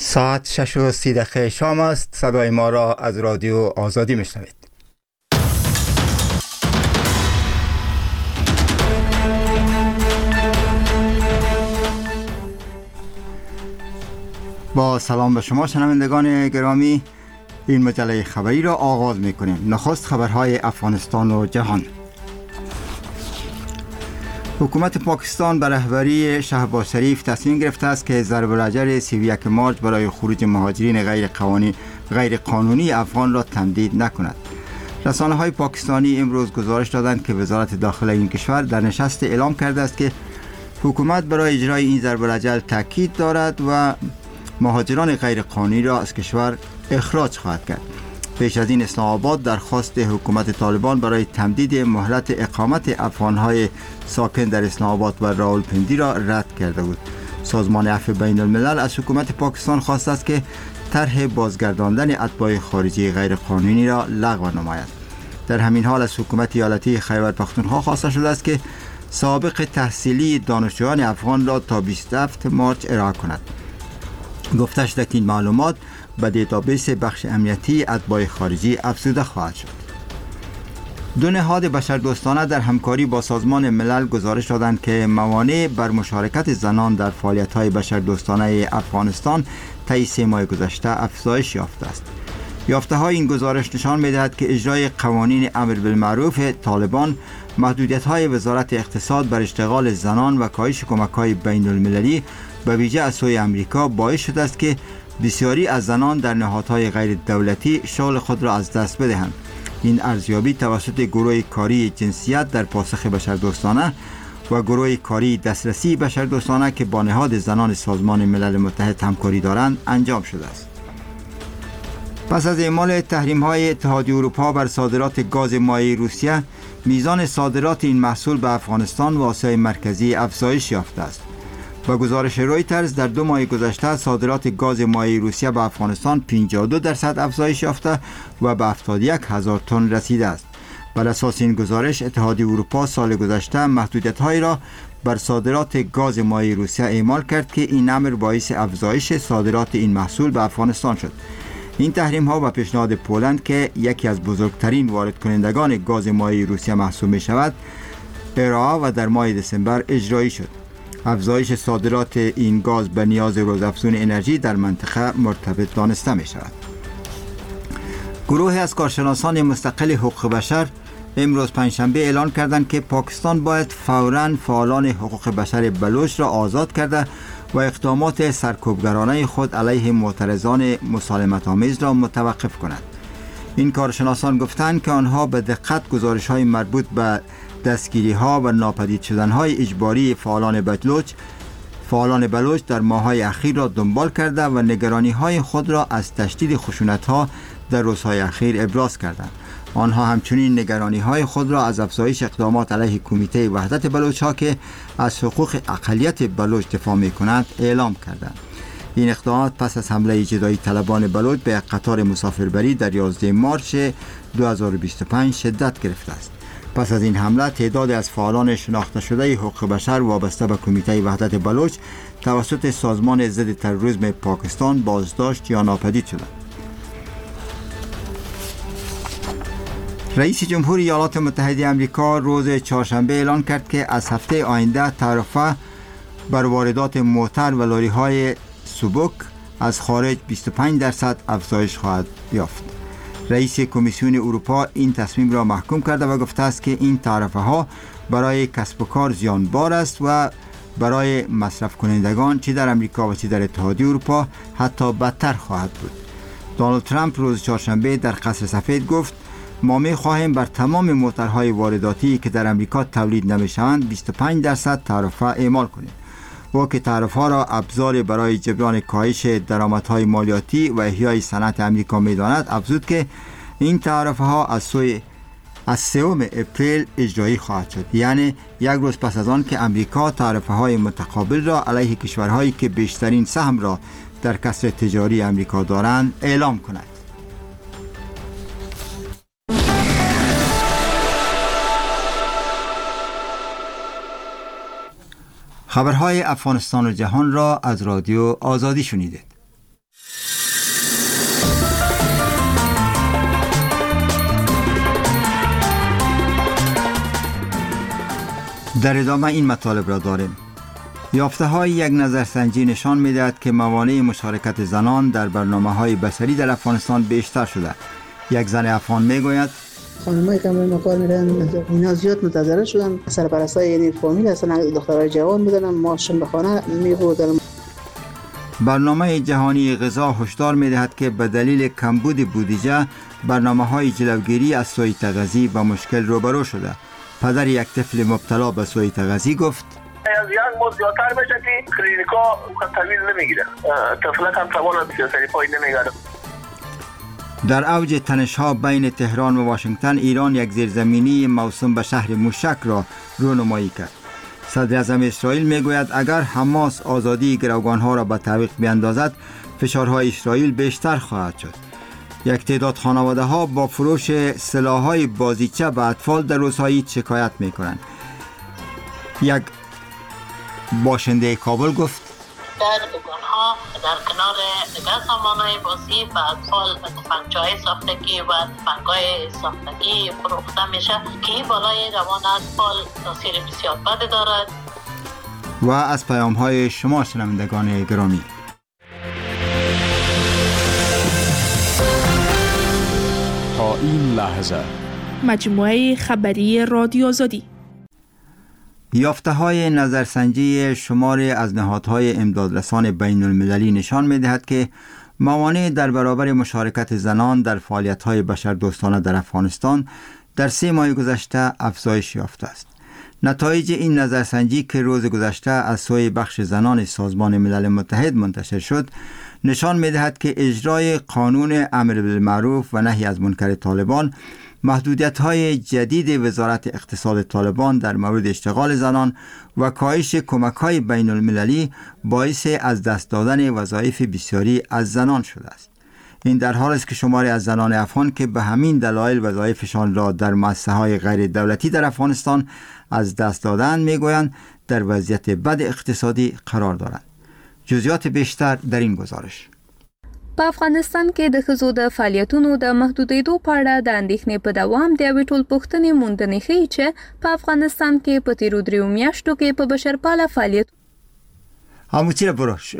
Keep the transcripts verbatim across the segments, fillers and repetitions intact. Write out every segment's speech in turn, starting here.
ساعت شش و سی دقیقه شام است. صدای ما را از رادیو آزادی میشنوید. با سلام به شما شنوندگان گرامی، این مجله خبری را آغاز میکنیم. نخست خبرهای افغانستان و جهان. حکومت پاکستان به رهبری شهباز شریف تصمیم گرفته است که ضرب الاجل سی و یک مارچ برای خروج مهاجرین غیر قانونی غیر قانونی افغان را تمدید نکند. رسانه‌های پاکستانی امروز گزارش دادند که وزارت داخله این کشور در نشست اعلام کرده است که حکومت برای اجرای این ضرب الاجل تاکید دارد و مهاجران غیر قانونی را از کشور اخراج خواهد کرد. پیش از این اسلام آباد درخواست حکومت طالبان برای تمدید مهلت اقامت افغانهای ساکن در اسلام آباد و راولپندی را رد کرده بود. سازمان عفو بین الملل از حکومت پاکستان خواسته است که طرح بازگرداندن اتباع خارجی غیر قانونی را لغو نماید. در همین حال از حکومت ایالتی خیبر پختونخوا خواسته شده است که سابق تحصیلی دانشجویان افغان را تا بیست و هفتم مارچ ارائه کند. گفته شده که این معلومات به دیتابیس بخش امنیتی اتباع خارجی افزوده خواهد شد. دو نهاد بشردوستانه در همکاری با سازمان ملل گزارش دادند که موانع بر مشارکت زنان در فعالیت‌های بشردوستانه افغانستان طی سه ماه گذشته افزایش یافته است. یافته‌های این گزارش نشان می‌دهد که اجرای قوانین امر بالمعروف طالبان، محدودیت‌های وزارت اقتصاد بر اشتغال زنان و کاهش کمک‌های بین‌المللی به ویژه از سوی امریکا باعث شده است که بسیاری از زنان در نهادهای غیر دولتی شغل خود را از دست بدهند. این ارزیابی توسط گروه کاری جنسیت در پاسخ بشردوستانه و گروه کاری دسترسی بشردوستانه که با نهاد زنان سازمان ملل متحد همکاری دارند انجام شده است. پس از اعمال تحریم‌های اتحادیه اروپا بر صادرات گاز مایع روسیه، میزان صادرات این محصول به افغانستان و آسیای مرکزی افزایش یافته است. با گزارش رویترز در دو ماه گذشته صادرات گاز مایع روسیه به افغانستان پنجاه و دو درصد افزایش یافته و به هفتاد و یک هزار تن رسیده است. بر اساس این گزارش اتحادیه اروپا سال گذشته محدودیت‌هایی را بر صادرات گاز مایع روسیه اعمال کرد که این امر باعث افزایش صادرات این محصول به افغانستان شد. این تحریم‌ها و پیشنهاد پولند که یکی از بزرگترین وارد کنندگان گاز مایع روسیه محسوب می‌شود، ارائه و در ماه دسامبر اجرایی شد. افزایش صادرات این گاز به نیاز روزافزون انرژی در منطقه مرتبط دانسته می شود. گروهی از کارشناسان مستقل حقوق بشر امروز پنجشنبه اعلان کردند که پاکستان باید فوراً فعالان حقوق بشر بلوچ را آزاد کرده و اقدامات سرکوبگرانه خود علیه معترضان مسالمت آمیز را متوقف کند. این کارشناسان گفتند که آنها به دقت گزارش‌های مربوط به دستگیری ها و ناپدید شدن های اجباری فعالان بلوچ فعالان بلوچ در ماه‌های اخیر را دنبال کرده و نگرانی های خود را از تشدید خشونت ها در روزهای اخیر ابراز کردند. آنها همچنین نگرانی های خود را از افزایش اقدامات علیه کمیته وحدت بلوچ ها که از حقوق اقلیت بلوچ دفاع می کند اعلام کردند. این اقدامات پس از حمله جدایی طلبان بلوچ به قطار مسافربری در یازده مارس دو هزار و بیست و پنج شدت گرفته است. پس از این حمله تعدادی از فعالان شناخته شده حقوق بشر وابسته به کمیته وحدت بلوچ توسط سازمان ضد تروریسم پاکستان بازداشت یا ناپدید شدند. رئیس جمهور ایالات متحده آمریکا روز چهارشنبه اعلان کرد که از هفته آینده تعرفه بر واردات موتر و لاری‌های سبک از خارج بیست و پنج درصد افزایش خواهد یافت. رئیس کمیسیون اروپا این تصمیم را محکوم کرده و گفته است که این تعرفه ها برای کسب و کار زیانبار است و برای مصرف کنندگان چه در امریکا و چه در اتحادیه اروپا حتی بدتر خواهد بود. دونالد ترامپ روز چهارشنبه در قصر سفید گفت ما می خواهیم بر تمام موترهای وارداتی که در امریکا تولید نمی شوند بیست و پنج درصد تعرفه اعمال کنیم. و که تعرفه ها را ابزار برای جبران کاهش درآمدهای مالیاتی و احیای صنعت امریکا می داند، افزود که این تعرفه ها از سوی از سوم اپریل اجرایی خواهد شد، یعنی یک روز پس از آن که امریکا تعرفه های متقابل را علیه کشورهایی که بیشترین سهم را در کسر تجاری امریکا دارند اعلام کند. خبرهای افغانستان و جهان را از رادیو آزادی شنیدید. در ادامه این مطالب را داریم. یافته های یک نظرسنجی نشان می‌دهد که موانع مشارکت زنان در برنامه‌های بصری در افغانستان بیشتر شده. یک زن افغان میگوید خانمایی که امروز مکار میرن اینا زیاد متضرر شدن، سرپرستای یعنی فامیل اصلا دخترای جوان بودن، ماشین به خانه میبردن. برنامه جهانی غذا هشدار می‌دهد که به دلیل کمبود بودجه برنامه‌های جلوگیری از سوء تغذیه با مشکل روبرو شده. پدر یک طفل مبتلا به سوء تغذیه گفت از یک ماه زیادتر بشه که کلینیکا تحویل نمیگیره، طفلک هم توان سیاستی پای نمیگیره. در اوج تنش‌ها بین تهران و واشنگتن، ایران یک زیرزمینی موسوم به شهر موشک را رونمایی کرد. صدر اعظم اسرائیل میگوید اگر حماس آزادی گروگان‌ها را به تعویق بیندازد، فشارهای اسرائیل بیشتر خواهد شد. یک تعداد خانواده‌ها با فروش سلاح‌های بازیچه به اطفال در روزهای شکایت می‌کنند. یک باشنده کابل گفت در دکان‌ها در کنار دیگر سامان‌های بازی به اطفال تفنگچه‌های ساختگی و تفنگ‌های ساختگی فروخته میشه که این بالای روان اطفال تاثیر بسیار بد دارد. و از پیام‌های شما شنوندگان گرامی، تا این لحظه مجموعه خبری رادیو آزادی. یافته های نظرسنجی شماری از نهادهای امدادرسان بین المللی نشان می دهد که موانع در برابر مشارکت زنان در فعالیت های بشردوستانه در افغانستان در سه ماه گذشته افزایش یافته است. نتایج این نظرسنجی که روز گذشته از سوی بخش زنان سازمان ملل متحد منتشر شد، نشان می دهد که اجرای قانون امر بالمعروف و نهی از منکر طالبان، محدودیت‌های جدید وزارت اقتصاد طالبان در مورد اشتغال زنان و کاهش کمک‌های بین المللی باعث از دست دادن وظایف بسیاری از زنان شده است. این در حالی است که شماری از زنان افغان که به همین دلایل وظایفشان را در مؤسسه‌های غیر دولتی در افغانستان از دست دادند میگویند در وضعیت بد اقتصادی قرار دارند. جزئیات بیشتر در این گزارش. په افغانستان کې د ښځو د فعالیتونو د محدودېدو په اړه د اندېښنې په دوام د یوې ټولپوښتنې موندنې ښیي چې په افغانستان کې په تېرو دریو میاشتو کې په بشرپاله فعالیت هموچی بروش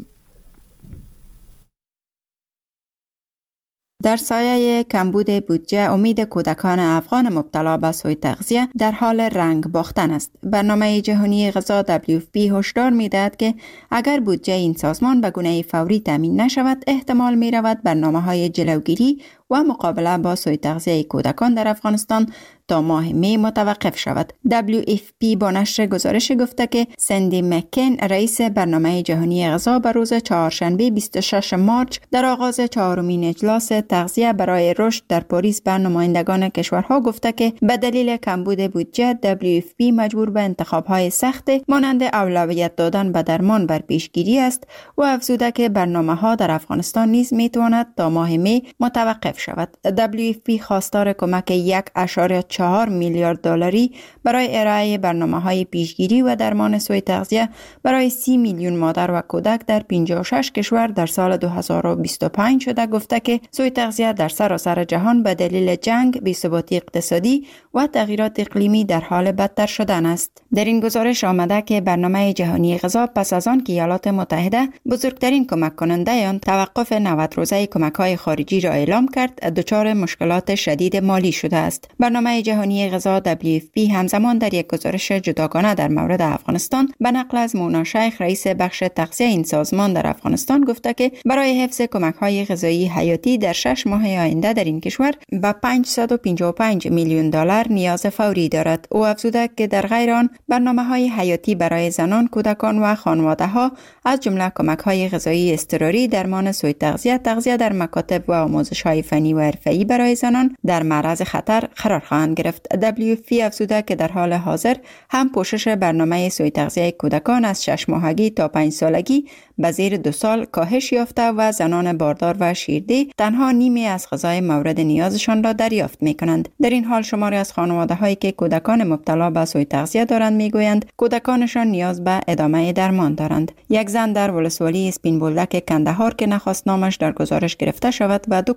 در سایه کمبود بودجه، امید کودکان افغان مبتلا به سوء تغذیه در حال رنگ باختن است. برنامه جهانی غذا دبلیو اف پی هشدار می‌دهد که اگر بودجه این سازمان به گونه فوری تامین نشود، احتمال می‌رود برنامه‌های جلوگیری و مقابله با سوء تغذیه کودکان در افغانستان تا ماه می متوقف شود. دبلیو اف پی با نشر گزارش گفته که سندی مکن، رئیس برنامه جهانی غذا، به روز چهارشنبه بیست و ششم مارس در آغاز چهارمین اجلاس تغذیه برای رشد در پاریس به نمایندگان کشورها گفته که به دلیل کمبود بودجه دبلیو اف پی مجبور به انتخاب‌های سخت مانند اولویت دادن به درمان بر پیشگیری است و افزوده که برنامه‌ها در افغانستان نیز می‌تواند تا ماه می متوقف شود. دبلیو اف پی خواستار کمک یک اشاره چهار میلیارد دلاری برای ارائه برنامه‌های پیشگیری و درمان سوء تغذیه برای سی میلیون مادر و کودک در پنجاه و شش کشور در سال دو هزار و بیست و پنج شده گفته که سوء تغذیه در سراسر جهان به دلیل جنگ، بی‌ثباتی اقتصادی و تغییرات اقلیمی در حال بدتر شدن است. در این گزارش آمده که برنامه جهانی غذا پس از آن که ایالات متحده بزرگترین کمک کننده آن توقف نود روزه کمک‌های خارجی را اعلام کرد، دچار مشکلات شدید مالی شده است. برنامه جهانی غذا دبلیو اف پی همزمان در یک گزارش جداگانه در مورد افغانستان به نقل از مونا شیخ، رئیس بخش تغذیه این سازمان در افغانستان گفته که برای حفظ کمک‌های غذایی حیاتی در شش ماه آینده در این کشور به پانصد و پنجاه و پنج میلیون دلار نیاز فوری دارد. او افزوده که در غیر آن برنامه‌های حیاتی برای زنان، کودکان و خانواده‌ها از جمله کمک‌های غذایی اضطراری، درمان سوء تغذیه، تغذیه در مکاتب و آموزش‌های فنی و حرفه‌ای برای زنان در معرض خطر قرار خواهند گرفت. دبلیو اف پی افزوده که در حال حاضر هم پوشش برنامه سوء تغذیه کودکان از شش ماهگی تا پنج سالگی به زیر دو سال کاهش یافته و زنان باردار و شیرده تنها نیمی از غذای مورد نیازشان را دریافت می‌کنند. در این حال شماری از خانواده‌هایی که کودکان مبتلا به سوء تغذیه دارند می‌گویند کودکانشان نیاز به ادامه درمان دارند. یک زن در ولسوالی اسپین بولدک کندهار که نخواست نامش در گزارش گرفته شود و دو کودک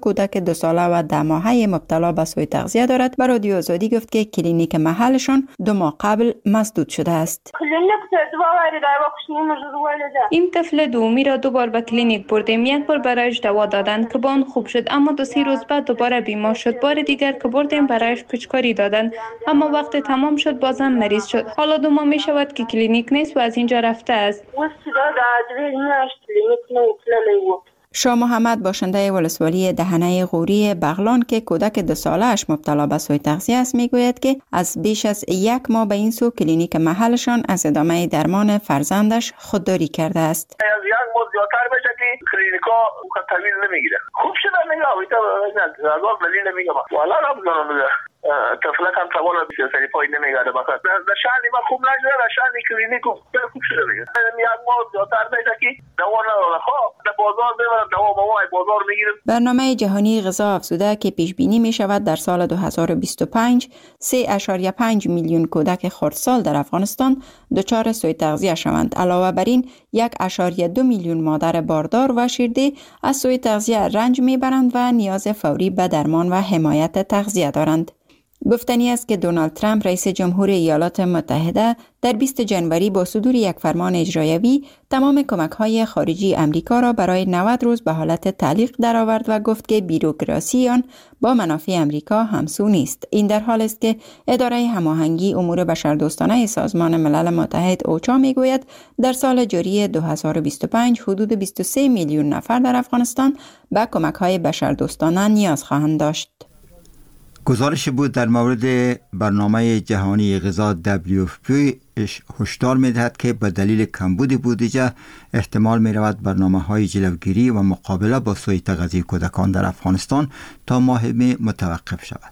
دو ساله و ده ماهه مبتلا به سوء تغذیه دارد. به رادیو آزادی گفت که کلینیک محلشان دو ماه قبل مسدود شده است. این طفل دومی را دو بار به کلینیک بردیم. یک بار برایش دوا دادند که با آن خوب شد، اما دو سه روز بعد دوباره بیمار شد. بار دیگر که بردیم برایش پچکاری دادند، اما وقت تمام شد بازم مریض شد. حالا دو ماه می شود که کلینیک نیست و از اینجا رفته است. شاه محمد باشنده ولسوالی دهنه غوری بغلان که کودک دو ساله اش مبتلا به سوء تغذیه است میگوید که از بیش از یک ماه به این سو کلینیک محلشان از ادامه درمان فرزندش خودداری کرده است. از یک ماه زیادتر بشه که کلینیکا طویل نمیگیره. خوب شده نگاه ایتا نه از آن دلیل نمیگم والا رمضان طفلک هم توان سری پای نمیگرده بخاطر در شأنی ما خوب نشده در شأنی کلینیک خوب شده دیگه. یک ماه زیادتر بشه که دوا نداره خواه در بازار ببرم دوا بابای بازار میگیرم. برنامه جهانی غذا افزوده که پیش بینی می شود در سال دو هزار و بیست و پنج سه اشاریه پنج میلیون کودک خردسال در افغانستان دچار سوء تغذیه شوند. علاوه بر این یک اشاریه دو میلیون مادر باردار و شیرده از سوء تغذیه رنج میبرند و نیاز فوری به درمان و حمایت تغذیه دارند. گفتنی است که دونالد ترامپ رئیس جمهور ایالات متحده در بیست جنوری با صدور یک فرمان اجرایوی تمام کمک‌های خارجی امریکا را برای نود روز به حالت تعلیق درآورد و گفت که بیروکراسی آن با منافع امریکا همسو نیست. این در حال است که اداره هماهنگی امور بشردوستانه سازمان ملل متحد اوچا میگوید در سال جاری دو هزار و بیست و پنج حدود بیست و سه میلیون نفر در افغانستان به کمک‌های بشردوستانه نیاز خواهند داشت. گزارش بود در مورد برنامه جهانی غذا دبلیو اف پی هشدار می‌دهد که به دلیل کمبود بودجه احتمال می‌رود برنامه‌های جلوگیری و مقابله با سوء تغذیه کودکان در افغانستان تا ماه می متوقف شود.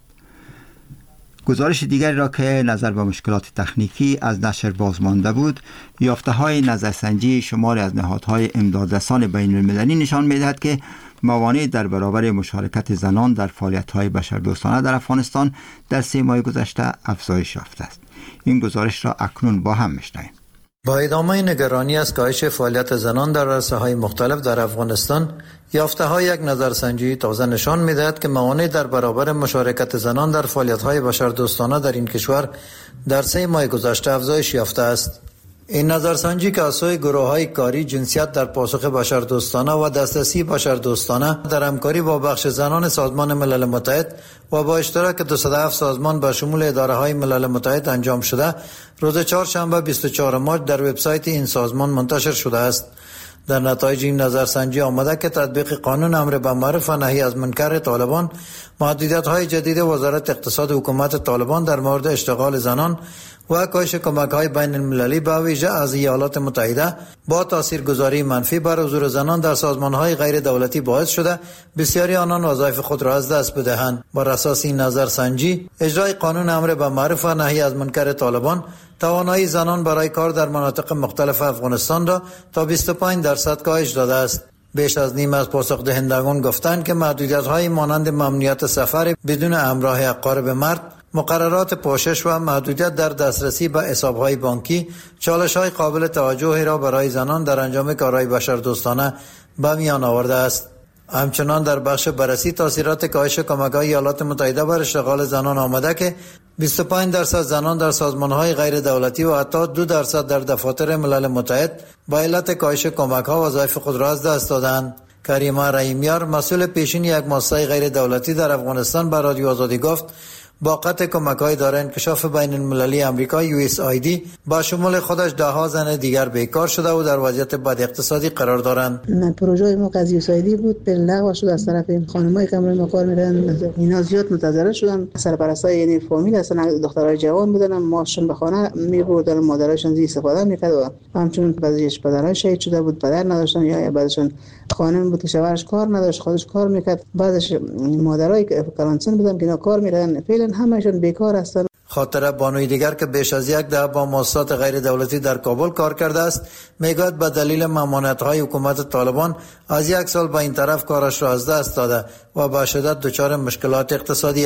گزارش دیگری را که نظر به مشکلات تکنیکی از نشر بازمانده بود، یافته‌های نظرسنجی شماری از نهادهای امدادرسان بین‌المللی نشان می‌دهد که موانع در برابر مشارکت زنان در فعالیت‌های بشردوستانه در افغانستان در سه ماه گذشته افزایش یافته است. این گزارش را اکنون با هم می‌شنویم. با ادامه نگرانی از کاهش فعالیت زنان در عرصه‌های مختلف در افغانستان، یافته‌های یک نظرسنجی تازه نشان می‌دهد که موانع در برابر مشارکت زنان در فعالیت‌های بشردوستانه در این کشور در سه ماه گذشته افزایش یافته است. این نظرسنجی که از سوی گروه‌های کاری، جنسیت در پاسخ بشردوستانه و دسترسی بشردوستانه در همکاری با بخش زنان سازمان ملل متحد و با اشتراک دویست و هفت سازمان به شمول اداره‌های ملل متحد انجام شده، روز چهارشنبه بیست و چهارم مارس در وبسایت این سازمان منتشر شده است. در نتایج این نظرسنجی آمده که تطبیق قانون امر بالمعروف و نهی از منکر طالبان، محدودیت‌های جدید وزارت اقتصاد حکومت طالبان در مورد اشتغال زنان و کاهش کمک‌های بین المللی به ویژه از ایالات متحده با تاثیرگذاری منفی بر حضور زنان در سازمان‌های غیر دولتی باعث شده بسیاری آنان وظایف خود را از دست بدهند. بر اساس این نظرسنجی، اجرای قانون امر بالمعروف و نهی از منکر طالبان توانایی زنان برای کار در مناطق مختلف افغانستان را تا بیست و پنج درصد کاهش داده است. بیش از نیم از پاسخ دهندگان گفتند که محدودیت‌های مانند ممنوعیت سفر بدون همراه اقارب مرد، مقررات پوشش و محدودیت در دسترسی به حساب‌های بانکی چالش‌های قابل توجهی را برای زنان در انجام کارهای بشردوستانه به میان آورده است. همچنان در بخش بررسی تاثیرات کاهش کمک‌های ایالات متحده بر اشتغال زنان آمده که بیست و پنج درصد زنان در سازمان‌های غیر دولتی و حتی دو درصد در دفاتر ملل متحد با علت کاهش کمک‌ها وظایف خود را از دست دادند. کریمه رحیمیار، مسئول پیشین یک مؤسسه غیر دولتی در افغانستان، به رادیو آزادی گفت با قطع کمک‌های اداره انکشاف بین المللی آمریکا یو اس آی دی با شمول خودش ده ها زن دیگر بیکار شده و در وضعیت بد اقتصادی قرار دارند. پروژه ما از یو اس آی دی بود به لغو شد از طرف این خانمایی که ما کار می‌کردن. اینا زیاد متضرر شدن. سرپرستای یعنی فامیل اصلا دخترای جوان بودن، ماشون به خانه می‌بردن، مادرایشون زی استفاده می‌کردن. همچنین بعضیش پدرای شهید شده بود، پدر نداشتن، یا بعضیشون خانم بود که شوهرش کار نداشت، خودش کار می‌کرد. بعضیش مادرای کلانسن بودن که اینا کار می‌کردن. فعلا همشون بیکار هستن. خاطره بانوی دیگر که بیش از یک دهه با مؤسسات غیر دولتی در کابل کار کرده است، میگوید به دلیل ممانعت‌های حکومت طالبان از یک سال به این طرف کارش را از دست داده و به شدت دچار مشکلات اقتصادی است.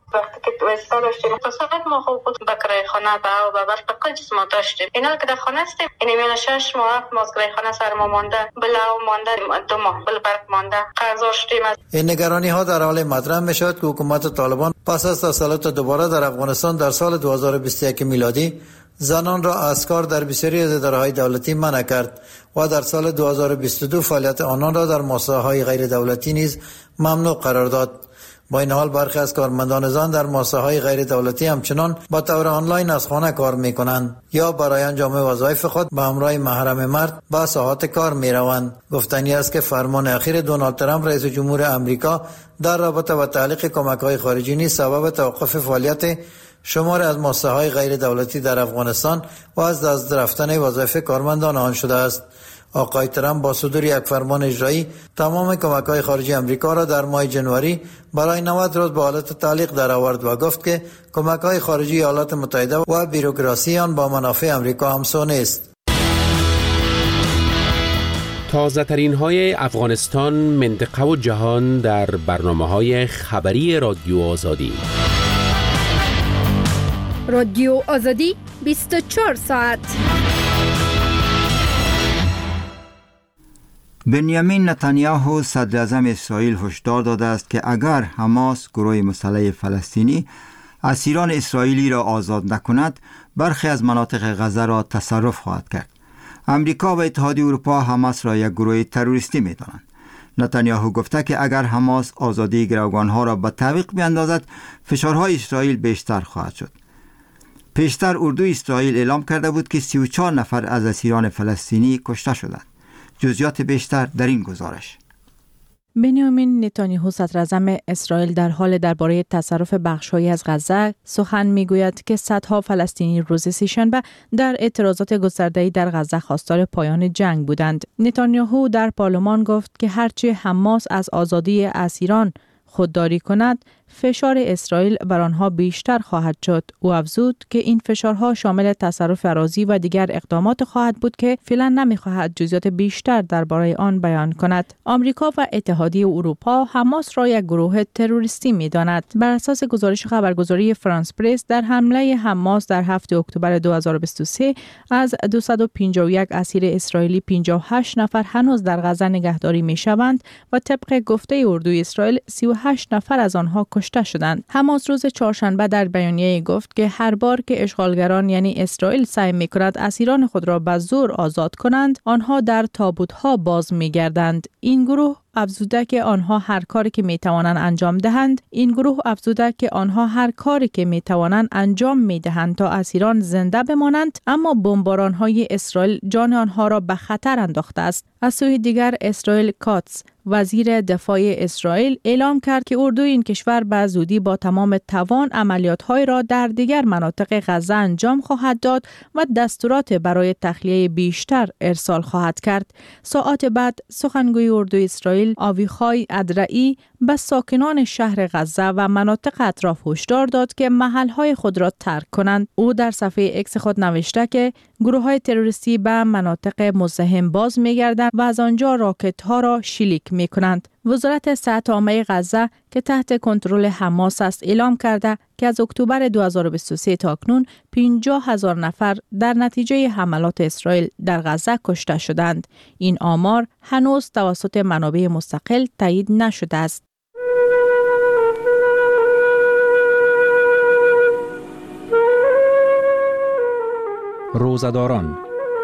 وقتی که تو استا داشتیم اقتصاد ما خوب بود، بکرای خانه با و برتقل چیز ما داشتیم. اینا که در خانه هستیم این میان شش ماه هفت ماه کرای خانه سر ما مانده، بلاو مانده، دو ماه بل برق مانده، قرض داشتیم. این نگرانی ها در حال مطرح می شود که حکومت طالبان پس از تسلط دوباره در افغانستان در سال دو هزار و بیست و یک میلادی زنان را از کار در بسیاری از اداره‌های دولتی منع کرد و در سال دو هزار و بیست و دو فعالیت آنان را در مؤسسه‌های غیر دولتی نیز ممنوع قرار داد. با این حال برخی از کارمندان زن در مؤسسه‌های غیر دولتی همچنان با طور آنلاین از خانه کار می‌کنند یا برای انجام وظایف خود به همراه محرم مرد به ساحات کار می‌روند. گفتنی است که فرمان اخیر دونالد ترامپ رئیس جمهور آمریکا در رابطه با تعلیق کمک‌های خارجی نیز سبب توقف فعالیت شمار از مؤسسه‌های غیر دولتی در افغانستان و از دست رفتن وظایف کارمندان آن شده است. آقای ترامپ با صدور یک فرمان اجرایی تمام کمک‌های خارجی آمریکا را در ماه جنوری برای نود روز به حالت تعلیق درآورد و گفت که کمک‌های خارجی ایالات متحده و بیروکراسی آن با منافع آمریکا همسو نیست. تازه ترین های افغانستان، منطقه و جهان در برنامه‌های خبری رادیو آزادی. رادیو آزادی بیست و چهار ساعت. بنیامین نتانیاهو صدر اعظم اسرائیل هشدار داده است که اگر حماس گروه مسلح فلسطینی اسیران اسرائیلی را آزاد نکند برخی از مناطق غزه را تصرف خواهد کرد. امریکا و اتحادیه اروپا حماس را یک گروه تروریستی می‌دانند. نتانیاهو گفته که اگر حماس آزادی گروگانها را به تعویق بیاندازد فشارهای اسرائیل بیشتر خواهد شد. پیشتر اردوی اسرائیل اعلام کرده بود که سی و چهار نفر از اسیران فلسطینی کشته شدند. جزئیات بیشتر در این گزارش. بنیامین نتانیاهو صدر اعظم اسرائیل در حال درباره تصرف بخش‌هایی از غزه سخن می‌گوید که صدها فلسطینی روز سه‌شنبه در اعتراضات گسترده‌ای در غزه خواستار پایان جنگ بودند. نتانیاهو در پارلمان گفت که هرچه حماس از آزادی اسیران خودداری کند، فشار اسرائیل بر آنها بیشتر خواهد شد. او افزود که این فشارها شامل تصرف اراضی و دیگر اقدامات خواهد بود که فعلا نمی‌خواهد جزئیات بیشتر درباره آن بیان کند. آمریکا و اتحادیه اروپا حماس را یک گروه تروریستی می‌داند. بر اساس گزارش خبرگزاری فرانس پرس، در حمله حماس در هفتم اکتبر دو هزار و بیست و سه از دویست و پنجاه و یک اسیر اسرائیلی پنجاه و هشت نفر هنوز در غزه نگهداری می‌شوند و طبق گفته اردوی اسرائیل سی و هشت نفر از آنها کشته شدند. حماس روز چهارشنبه در بیانیه گفت که هر بار که اشغالگران یعنی اسرائیل سعی می‌کند اسیران خود را به زور آزاد کنند، آنها در تابوت‌ها باز می‌گردند. این گروه افزوده که آنها هر کاری که می‌توانند انجام دهند. این گروه افزوده که آنها هر کاری که می‌توانند انجام می‌دهند تا اسیران زنده بمانند، اما بمباران‌های اسرائیل جان آنها را به خطر انداخته است. از سوی دیگر اسرائیل کاتس وزیر دفاع اسرائیل اعلام کرد که اردوی این کشور به زودی با تمام توان عملیات‌های را در دیگر مناطق غزه انجام خواهد داد و دستورات برای تخلیه بیشتر ارسال خواهد کرد. ساعات بعد سخنگوی اردوی اسرائیل آویخای ادرعی به ساکنان شهر غزه و مناطق اطراف هشدار داد که محل‌های خود را ترک کنند. او در صفحه اکس خود نوشته که گروه‌های تروریستی به مناطق مزدحم باز می‌گردند و از آنجا راکت‌ها را شلیک می‌کنند. وزارت صحت عامه غزه که تحت کنترل حماس است اعلام کرده که از اکتبر دو هزار و بیست و سه تا اکنون پنجاه هزار نفر در نتیجه حملات اسرائیل در غزه کشته شدند. این آمار هنوز توسط منابع مستقل تایید نشده است. روزداران،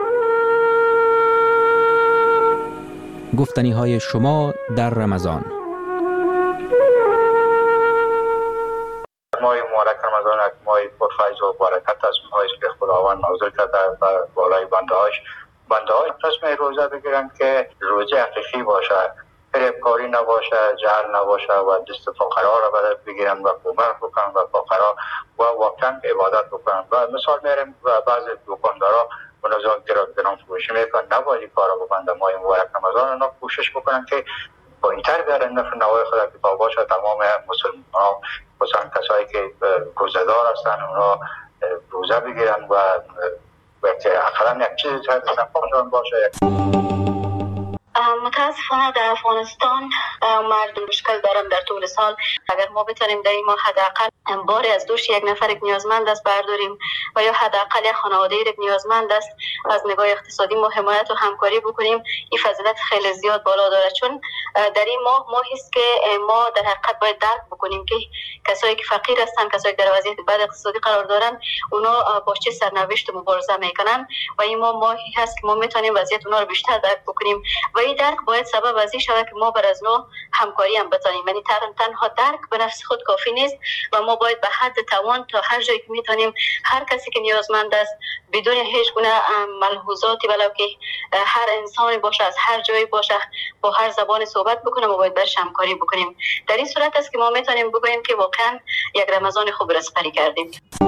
گفتنی های شما در رمضان. ماه مبارک رمضان یک ماه پرفیض و برکت است، ماهی که خداوند نازل کرده و بالای بنده‌هاش بنده‌های رسم روزه بگیرن که روزه حقیقی باشه، فریبکاری نباشه، جهل نباشه و دست فقرا را بگیرن و کمک بکنن و فقرا و واقعا عبادت بکنن. و مثال میاریم بعضی دکاندارا منظم گرام فروشی میکنن، نباید کارا بکنن. در ماه مبارک رمضان اونا کوشش بکنن که با این تر بیارن نفع نوای خدا کتاب باشه. تمام مسلمان مثلا کسایی که روزدار هستن اونا روزه بگیرن و اقلا یک چیزی نفعشان باشه. متاسفانه در افغانستان مردم مشکل دارن در طول سال. اگر ما بتونیم در این ماه حداقل باری از دوش یک نفر نیازمند است برداریم و یا حداقل یک خانواده یک نیازمند است از نگاه اقتصادی ما حمایت و همکاری بکنیم، این فضیلت خیلی زیاد بالا داره. چون در این ماه ماهی است که ما در حقیقت باید درک بکنیم که کسایی که فقیر هستن، کسایی که در وضعیت بد اقتصادی قرار دارن، اونا با چه سرنوشت مبارزه میکنن و این ماه ماهی هست که ما میتونیم وضعیت اونا رو بیشتر درک بکنیم و این درک باید سبب از این شود که ما بر از نوع همکاری هم بتونیم. یعنی تنها درک به نفس خود کافی نیست و ما باید به حد توان تا هر جایی که میتونیم هر کسی که نیازمند است بدون هیچ گونه ملحوظاتی ولو که هر انسانی باشه، از هر جایی باشه، با هر زبان صحبت بکنه، ما باید برش همکاری بکنیم. در این صورت است که ما میتونیم بگوییم که واقعا یک رمضان خوب رسپری کردیم.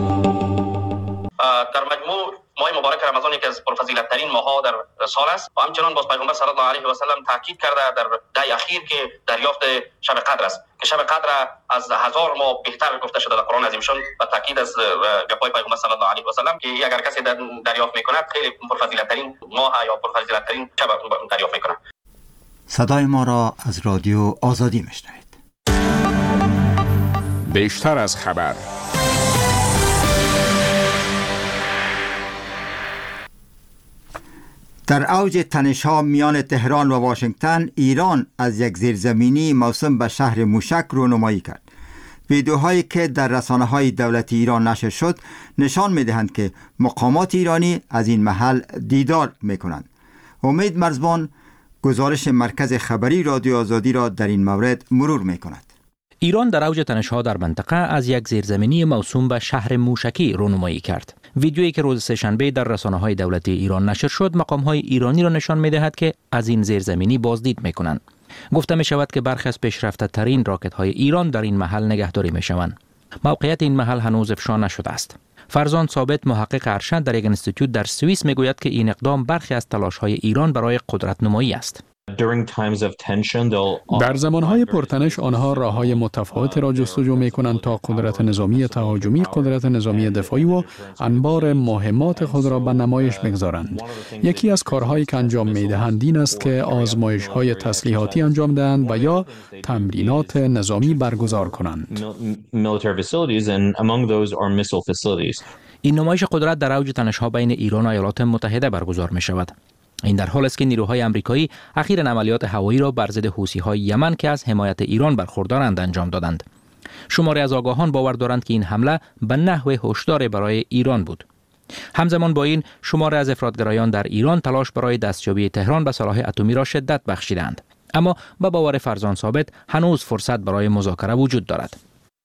در مجموع ماه مبارک رمضان یکی از پرفضیلت ترین ماه‌ها در سال است و همچنان باز پیغمبر صلی الله علیه و سلم تاکید کرده در ده اخیر که دریافت شب قدر است که شب قدر از هزار ماه بهتر گفته شده در قرآن عظیمشان و تاکید از گپای پیغمبر صلی الله علیه و سلم که اگر کسی دریافت میکند خیلی پرفضیلت ترین ماه یا پرفضیلت ترین شب دریافت میکنه. صدای ما را از رادیو آزادی میشنوید. بیشتر از خبر. در اوج تنش‌ها میان تهران و واشنگتن، ایران از یک زیرزمینی موسوم به شهر موشک رونمایی کرد. ویدیوهایی که در رسانه‌های دولتی ایران نشر شد نشان می‌دهند که مقامات ایرانی از این محل دیدار می‌کنند. امید مرزبان گزارش مرکز خبری رادیو آزادی را در این مورد مرور می‌کند. ایران در اوج تنش‌ها در منطقه از یک زیرزمینی موسوم به شهر موشکی رونمایی کرد. ویدیویی که روز سه‌شنبه در رسانه‌های دولتی ایران نشر شد، مقام‌های ایرانی را نشان می‌دهد که از این زیرزمینی بازدید می‌کنند. گفته می‌شود که برخی از پیشرفته‌ترین راکت‌های ایران در این محل نگهداری می‌شوند. موقعیت این محل هنوز افشا نشده است. فرزان ثابت، محقق ارشد در یک انستیتوت در سوئیس، می‌گوید که این اقدام برخی از تلاش‌های ایران برای قدرت نمایی است. در زمانهای پرتنش آنها راههای متفاوت را جستجو می‌کنند تا قدرت نظامی تهاجمی، قدرت نظامی دفاعی و انبار مهمات خود را به نمایش بگذارند. یکی از کارهایی که انجام می‌دهند این است که آزمایش‌های تسلیحاتی انجام دهند و یا تمرینات نظامی برگزار کنند. این نمایش قدرت در اوج تنش‌ها بین ایران و ایالات متحده برگزار می‌شود. این در حالی است که نیروهای آمریکایی اخیراً عملیات هوایی را بر ضد حوثی‌های یمن که از حمایت ایران برخوردارند انجام دادند. شماری از آگاهان باور دارند که این حمله به نحو هشدار برای ایران بود. همزمان با این، شماری از افراطگرایان در ایران تلاش برای دستیابی تهران به سلاح اتمی را شدت بخشیدند. اما به باور فرزان ثابت هنوز فرصت برای مذاکره وجود دارد.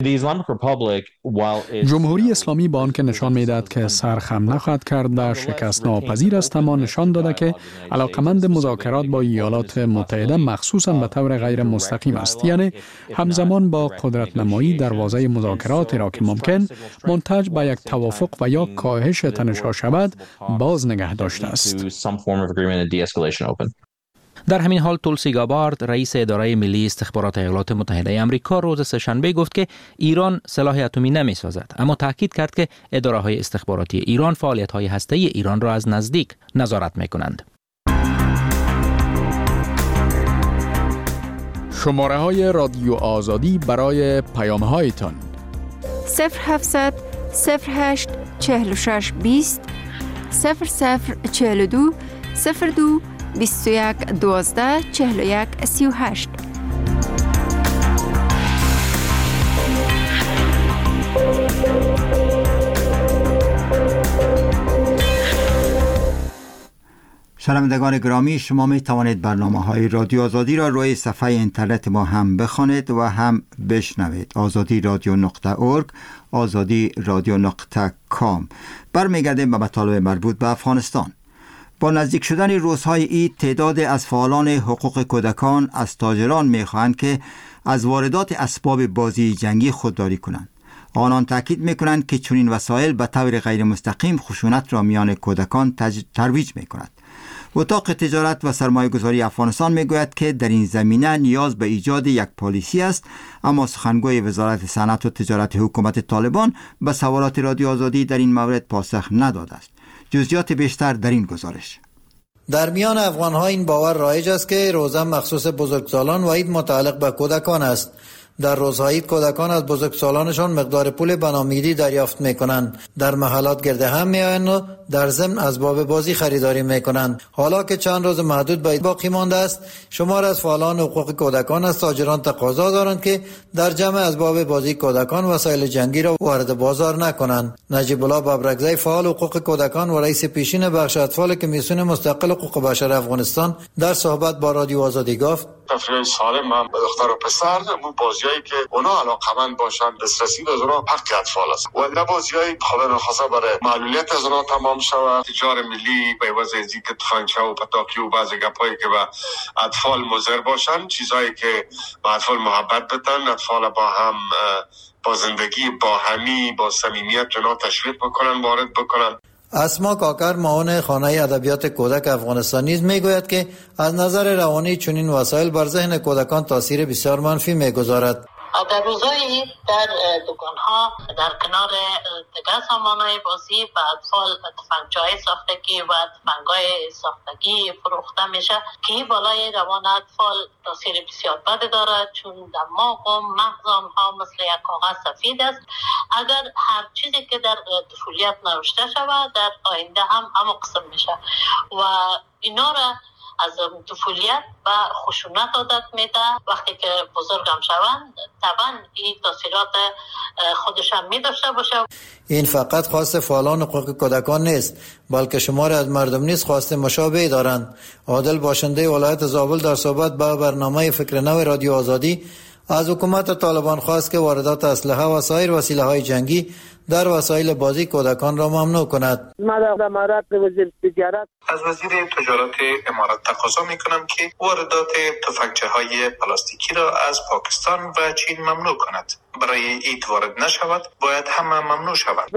جمهوری اسلامی با آنکه نشان می‌دهد که سرخم نخواهد کرد و شکست ناپذیر است، اما نشان داده که علاقمند مذاکرات با ایالات متحده مخصوصاً به طور غیر مستقیم است. یعنی همزمان با قدرت نمایی دروازه مذاکرات را که ممکن منتج به یک توافق و یا کاهش تنش‌ها شود باز نگه داشته است. در همین حال تولسی گابارد، رئیس اداره ملی استخبارات ایالات متحده آمریکا، روز سه‌شنبه گفت که ایران سلاح اتمی نمی‌سازد، اما تاکید کرد که اداره‌های استخباراتی ایران فعالیت‌های هسته‌ای ایران را از نزدیک نظارت می‌کنند. شماره‌های رادیو آزادی برای پیام‌هایتان: صفر هفتصد صفر هشت چهل و شش بیست صفر صفر چهل و دو صفر دو بیست و یک دوازده چهل و یک سی و هشت. شنوندگان گرامی، شما می توانید برنامه‌های رادیو آزادی را روی صفحه اینترنت ما هم بخوانید و هم بشنوید. آزادی رادیو نقطه اورگ، آزادی رادیو نقطه کام. برمیگردیم به مطالب مربوط به افغانستان. با نزدیک شدن روزهای عید، تعداد از فعالان حقوق کودکان از تاجران می‌خواهند که از واردات اسباب بازی جنگی خودداری کنند. آنان تاکید می‌کنند که چنین وسایل به طور غیر مستقیم خشونت را میان کودکان تج... ترویج می‌کند. اتاق تجارت و سرمایه‌گذاری افغانستان می‌گوید که در این زمینه نیاز به ایجاد یک پالیسی است، اما سخنگوی وزارت صنعت و تجارت حکومت طالبان به سوالات رادیو آزادی در این مورد پاسخ نداده است. جزئیات بیشتر در این گزارش. در میان افغان‌ها این باور رایج است که روزه مخصوص بزرگسالان و عید متعلق به کودکان است. در روزهای عید کودکان از بزرگسالانشان مقدار پول بنامیدی دریافت میکنند. در محلات گرد هم میآیند و در ضمن از باب بازی خریداری میکنند. حالا که چند روز محدود به عید باقی مانده است، شمار از فعالان حقوق کودکان از تاجران تقاضا دارند که در جمع از باب بازی کودکان وسایل جنگی را وارد بازار نکنند. نجیب الله ببرکزی فعال حقوق کودکان و رئیس پیشین بخش اطفال کمیسیون مستقل حقوق بشر افغانستان در صحبت با رادیو آزادی گفت: تفریح سالم هم به دختر و پسر مو بازیایی که اونا علاقمند باشن، دسترسی به اونا حق اطفال است و نه بازیایی خدا نخواسته برای معلولیت از اونا تمام شود. تجار ملی به وجه از اینکه تفنگچه و پتاکی و بعضی گپایی که به اطفال مضر باشن، چیزایی که به اطفال محبت بدن، اطفال با هم با زندگی با همی با صمیمیت اونا تشویق بکنن، وارد بکنن. اسما کاکر معاون خانه ادبیات کودک افغانستان نیز میگوید که از نظر روانی چنین وسایل بر ذهن کودکان تاثیر بسیار منفی میگذارد. در روزهای در دکان‌ها در کنار دیگر سامان‌های بازی و اطفال تفنگچه‌های ساختگی و تفنگ‌های ساختگی فروخته میشه که بالای روان اطفال تاثیر بسیار بد دارد، چون دماغ و مغز آنها مثل یک کاغذ سفید است. اگر هر چیزی که در طفولیت نوشته شود در آینده هم همون قسم میشه و اینا را از طفولیت و خشونت عادت میده. وقتی که بزرگم شوند طبعا این تاثیرات خودش هم می داشته باشه. این فقط خواست فعالان حقوق کودکان نیست، بلکه شماری از مردم نیز خواست مشابهی دارند. عادل باشنده ولایت زابل در صحبت با برنامه فکر نو رادیو آزادی از حکومت طالبان خواست که واردات اسلحه و سایر وسیله‌های جنگی در وسایل بازی کودکان را ممنوع کند. من در امارات وزیر تجارت از وزیر تجارت امارات تقاضا میکنم که واردات تفنگچه‌های پلاستیکی را از پاکستان و چین ممنوع کند. برای عید وارد نشود، باید همه ممنوع شود.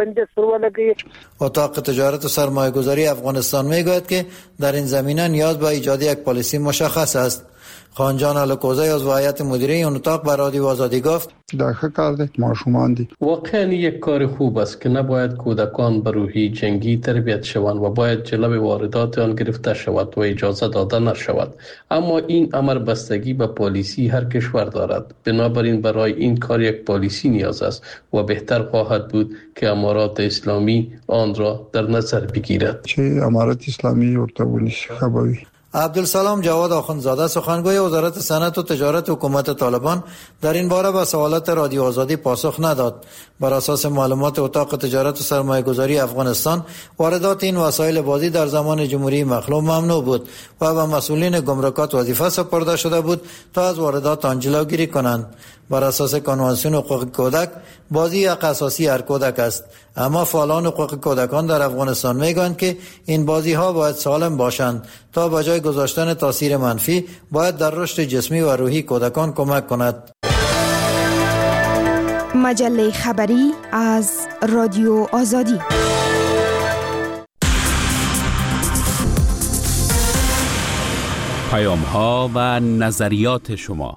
اتاق تجارت و سرمایه گذاری افغانستان میگوید که در این زمینه نیاز به ایجاد یک پالیسی مشخص است. خانجان الکوزی از هیئت مدیره این اتاق به رادیو آزادی گفت: داخل کار ماشومان دی واقعا یک کار خوب است که نباید کودکان به روحی جنگی تربیت شوند و باید جلو واردات آن گرفته شود و اجازه داده نشود. اما این امر بستگی به پالیسی هر کشور دارد. بنابراین برای این کار یک پالیسی نیاز است و بهتر خواهد بود که امارات اسلامی آن را در نظر بگیرد. چه امارات اسلامی ارتباطی خبری عبدالسلام جواد آخوندزاده سخنگوی وزارت صنعت و تجارت حکومت طالبان در این باره به سوالات رادیو آزادی پاسخ نداد. بر اساس معلومات اتاق تجارت و سرمایه گذاری افغانستان، واردات این وسایل بازی در زمان جمهوری مخلوع ممنوع بود و به مسئولین گمرکات وظیفه سپرده شده بود تا از واردات آن جلوگیری کنند. بر اساس کنوانسیون حقوق کودک، بازی یک اساسی هر کودک است، اما فعالان حقوق کودکان در افغانستان میگویند که این بازی ها باید سالم باشند تا به جای گذاشتن تاثیر منفی باید در رشد جسمی و روحی کودکان کمک کند. مجله خبری از رادیو آزادی. پیام ها و نظریات شما.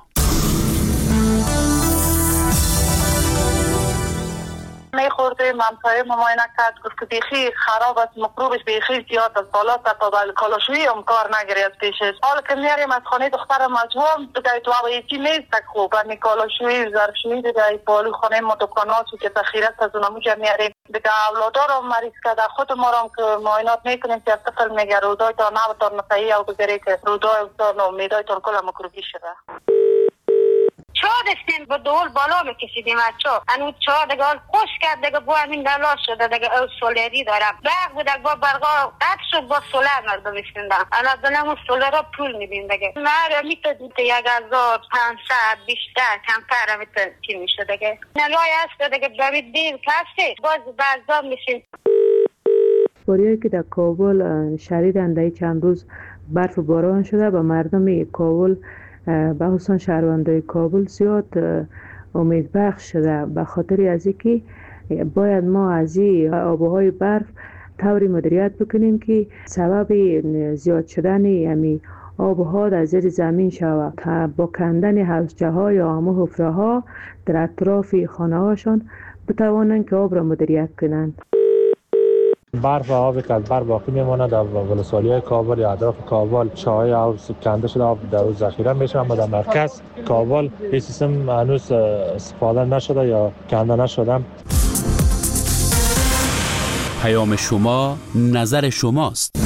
میخورده منطقه مماینه کرد، گفت که بیخی خراب است، مکروبش بیخی زیاد است، بالا تا بل کالاشویی هم کار نگیری از پیشش. حالا که میاریم از خانه دختر مجموعه دیگه تو هوا یکی نیست که خوب می کالاشویی ظرفشویی دیگه بالو خانه ما دکانات که تخیرت از اونمو که میاریم دیگه اولادا رو مریض کرده. خود ما رو که معاینات میکنیم که طفل میگه رودایتان نبتان مسیحی او بگیری که رودایتان و میدایتان کل مکروبی شده. چا دستیم با دول بالا میکشیدیم از چا انو چا دیگه خوش کرد دیگه با همین دلا شده دیگه او سولری دارم برق بود با برقا قطع شد با سولر مردم میشوندن الان دنمو سولر پول میدیم دیگه مره میتونید یک هزار پانصد بیشتر کمتر میتونید چی میشه دیگه نلای هست دیگه برید دیر کسی باز بعضا میشین. باریایی که در کابل شدیداً در چند روز برف و باران شده و مردم کابل به خصوص شهروندان کابل زیاد امید بخش شده به خاطر از اینکه باید ما از این آبهای برف طوری مدیریت بکنیم که سبب زیاد شدن یعنی آبها در زیر زمین شود با کندن حوضچه ها یا همه حفره ها در اطراف خانه هاشون بتوانند که آب را مدیریت کنند. برف و آبی که از بر باقی میماند در ولسوالی‌های کابل یا اطراف کابل چاهای آب کنده شده، آب در اون ذخیره میشه، اما در مرکز کابل این سیستم هنوز استفاده نشده یا کنده نشده. پیام شما نظر شماست.